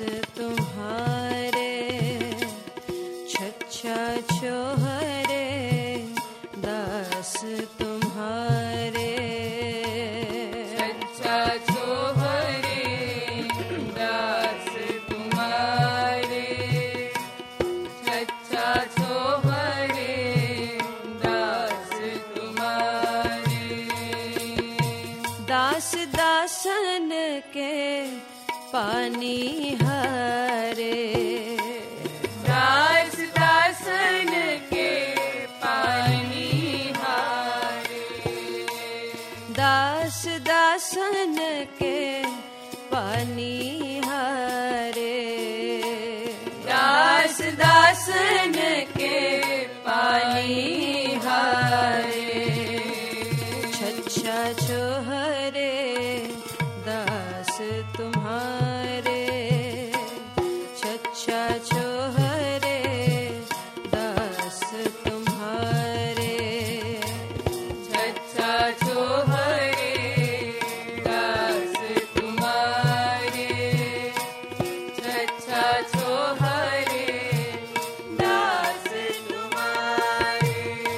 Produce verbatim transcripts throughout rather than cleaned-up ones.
तुम्हारे छच्छा छोहरे दास तुम्हारे छच्छा छोहरे दास तुम्हारे छच्छा छोहरे दास तुम्हारे दास दासन के पानी हारे दास दासन के पानी हारे दास दासन के पानी हारे दास दासन के पानी हारे छच्छा छोहरे दास तुम्हारे छच्छा छोहरे दास तुम्हारे छच्छा छोहरे दास तुम्हारे छच्छा छोहरे दास तुम्हारे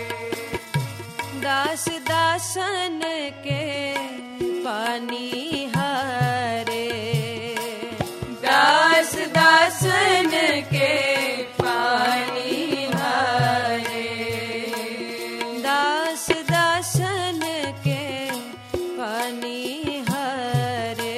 दास दासन के पानी हारे दास दासन के पानी हारे दास दासन के पानी हारे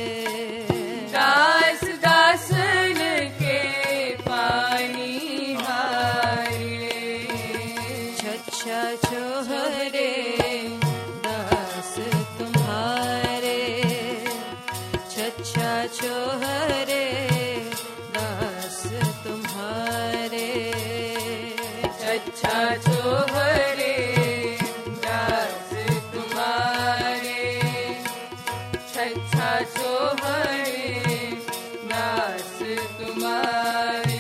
दास दासन के पानी हारे छच्छा छोहरे दास तुम्हारे छच्छा छोहरे दास तुम्हारे छच्छा छोहरे दास तुम्हारे छच्छा छोहरे दास तुम्हारे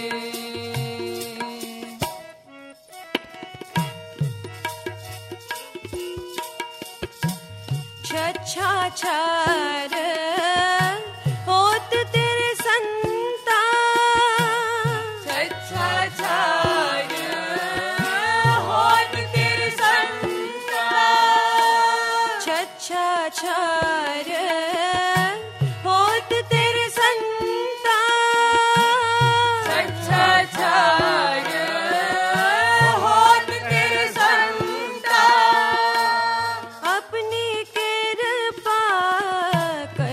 छच्छा छार होत तेरे संता छच्छा छार होत तेरे संता छच्छा छार होत तेरे संता छच्छा छार होत तेरे संता अपनी कृपा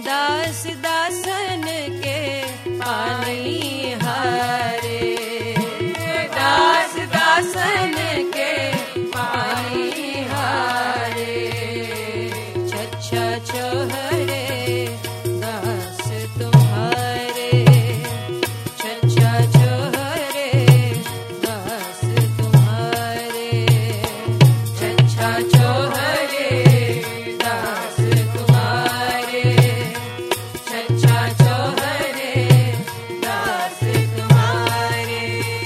दास दासन के पानी हारे, दास दासन के पानी हारे, छछा छोहरे दास तुम्हारे, छछा छोहरे दास तुम्हारे, छछा छोहरे दास तुम्हारे, छछा छोहरे दास तुम्हारे।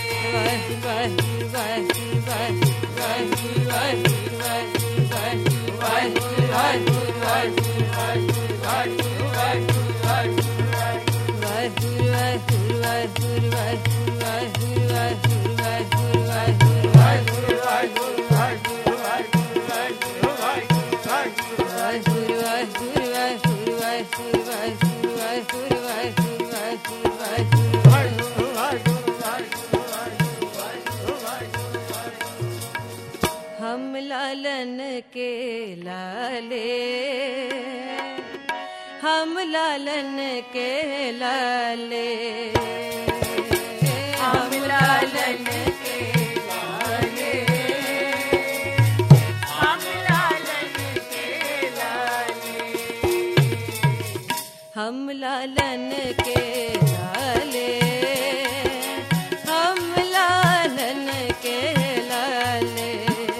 हम लालन के लाले, हम लालन के लाले, हम लालन के लाले, हम लालन के लाले, हम लालन के लाले, हम लालन के लाले,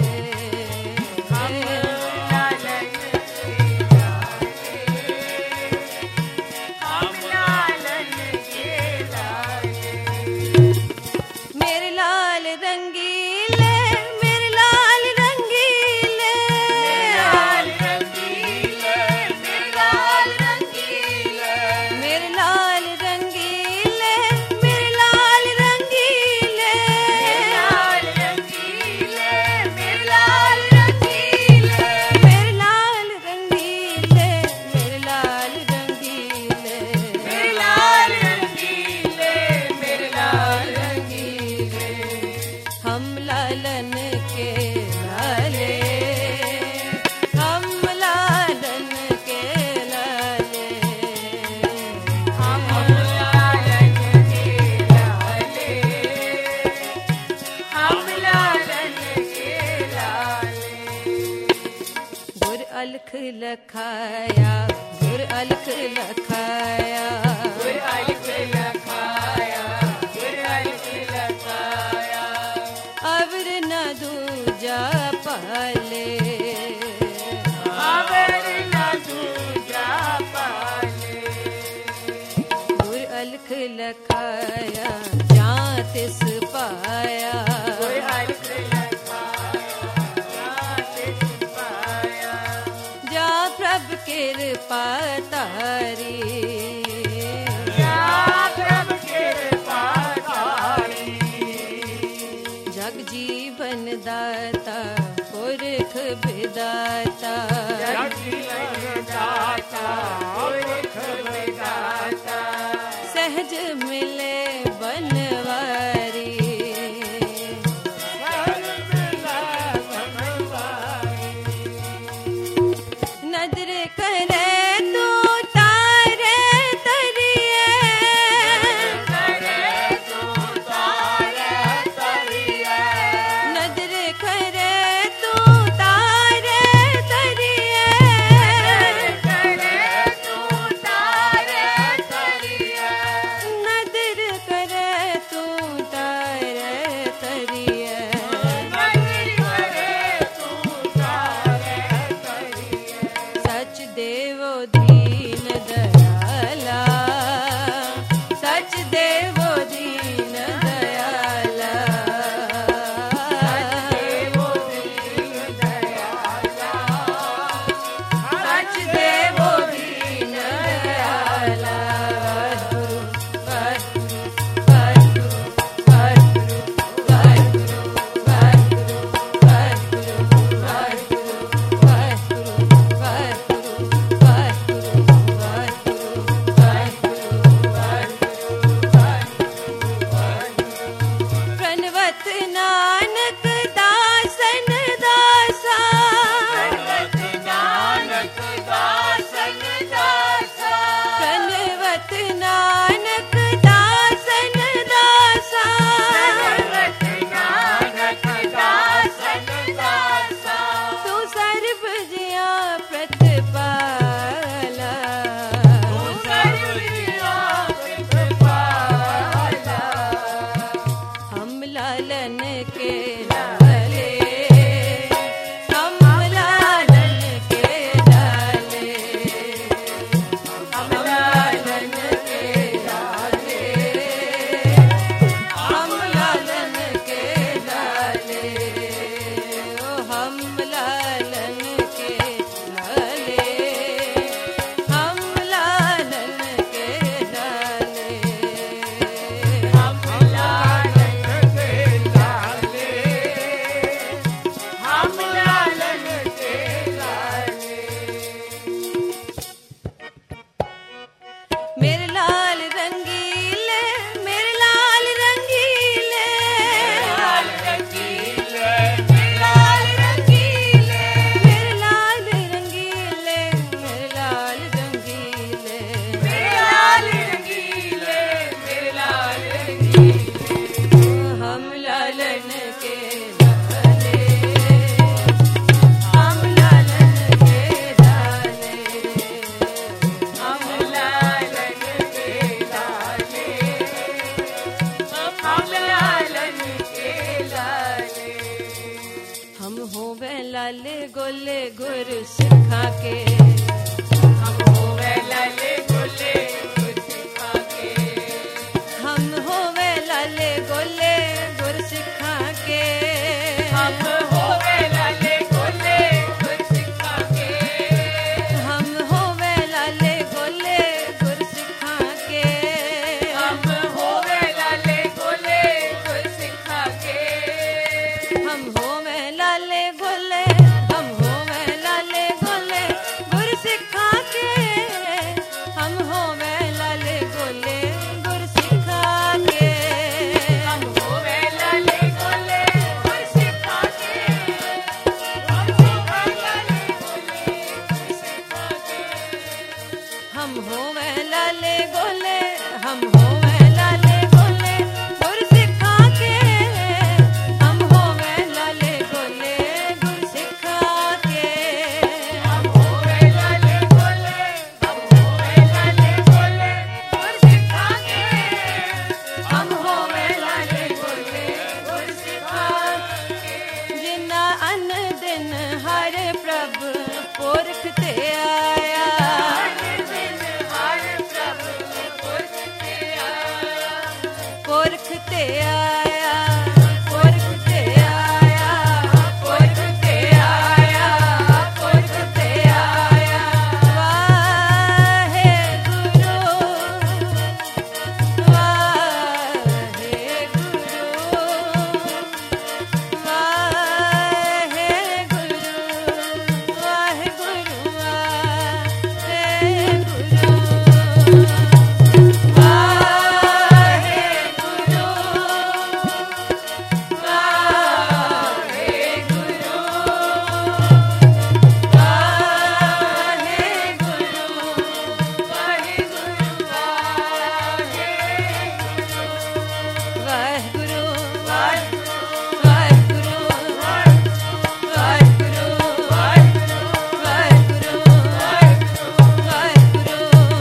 हम लालन के लाले, हम लालन के लाले। मेरे लाल रंगीले, मेरे लाल रंगीले, लाल रंगीले, मेरे लाल रंगीले, मेरे लाल रंगीले, मेरे लाल रंगीले, लाल रंगीले, मेरे लाल रंगीले, मेरे लाल रंगीले, मेरे लाल रंगीले, मेरे लाल रंगीले, मेरे लाल रंगीले। हम लालन के लाले, हम लालन के लाले, हम लालन के लाले, हम लालन के लाले। गुर अलख लखाया, गुर अलख लखाया, गुर अलख लखाया, गुर अलख लखाया, अवर न दूजा पाले, अवर न दूजा पाले। गुर अलख लखाया, जां तिस पाया, गुर अलख लखाया, तिस पाया, जा प्रभ कृपा तारी, या प्रभ कृपा तारी। जग जीवन दाता पुरख विदाता, जग जीवन दाता, पुरख विधाता, सहज मिले बनवारी, सहज मिला बनवारी। नजर करे तू तारे तरिए, करे तू तारे तरिए, नजर करे तू तारे तरिए, करे तू तारे तरिए, नजर मेरे लाल रंगीले मेरे लाल रंगीले लाल रंगीले लाल रंगीले मेरे लाल रंगीले मेरे लाल रंगीले मेरे लाल रंगीले मेरे लाल रंगीले हम लालन के लाले हम लालन के लाले हम लालन के लाले हम लालन के लाले हम होवे लाले गोले गुर सिखा के हम होवे लाले गोले गुर सिखा के हम होवे लाले गोले गुर सिखा के हम होवे लाले गोले गुर सिखा के हम होवे लाले गोले गुर सिखा के हम होवे लाले गोले गुर सिखा के हम होवे लाले गोले हम होवे लाले गोले गुर सिखा के हम होवे लाले गोले गुर सिखा के हम होवे लाले गोले गुर सिखा के हम होवे लाले गोले गुर सिखा के हम होवे लाले गोले हम होवे लाले गोले गुर सिखा के हम होवे लाले गोले गुर सिखा के हम होवे लाले गोले हम होवे लाले गोले गुर सिखा के हम होवे लाले गोले गुर सिखा के जिना अन दिन हर प्रभ पोरखते आया हर दिन हर प्रभु पुरखते आया पोरखते आया पोरखते आया पुरखते आया पुरखते आया वाहे गुरु वाहे गुरु वाहे गुरु वाहे गुरु वाहे गुरु वाहे गुरु वाहे गुरु वाहे गुरु वाहे गुरु वाहे वाहेगुरु वाहे वाहेगुरु वाहेगुरु वाहेगुरु वाहेगुरु वाहेगुरु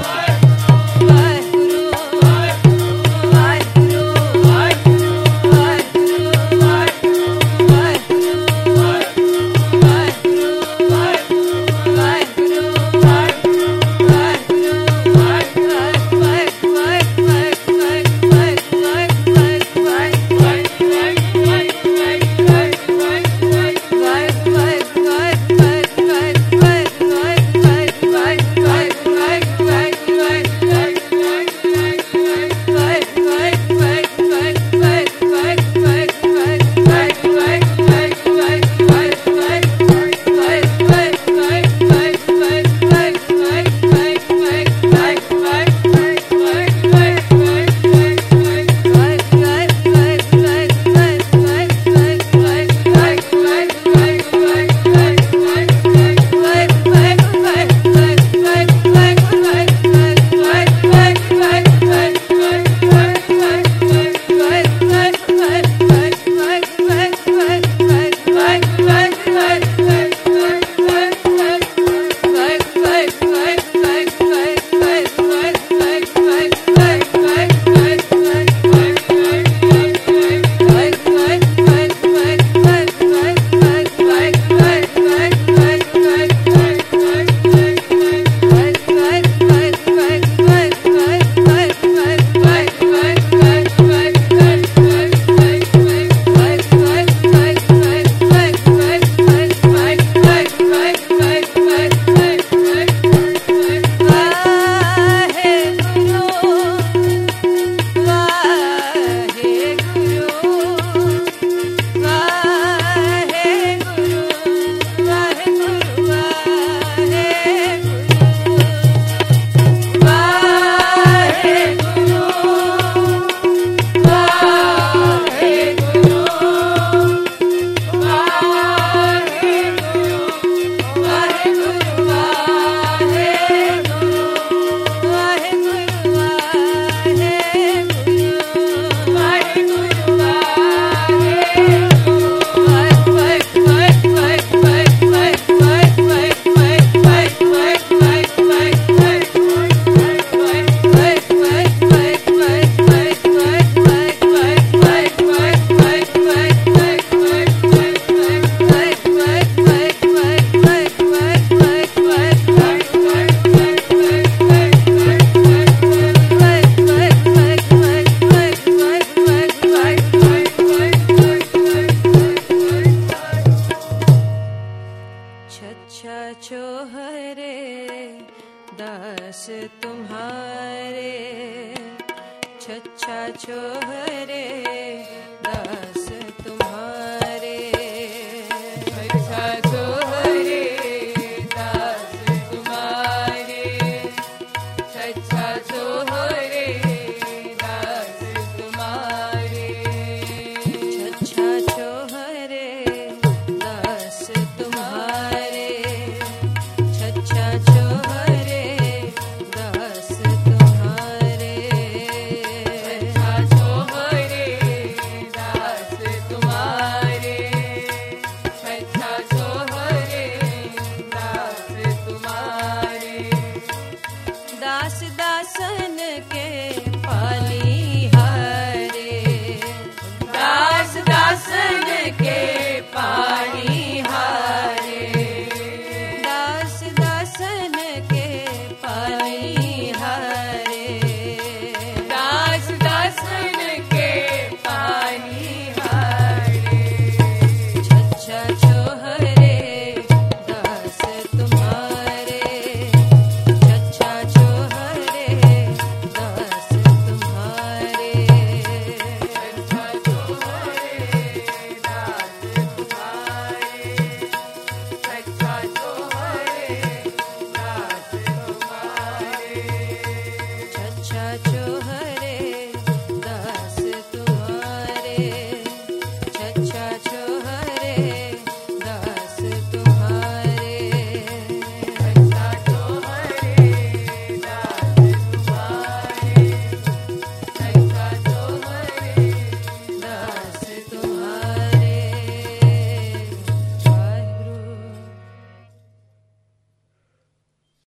तुम्हारे, छछा छोहरे दास तुम्हारे। छछा छोहरे दास तुम्हारे, छछा छोहरे दास तुम्हारे। छछा छोहरे दास तुम्हारे, छछा छोहरे दास तुम्हारे। छछा छोहरे दास तुम्हारे, छछा छोहरे दास तुम्हारे। दास दासन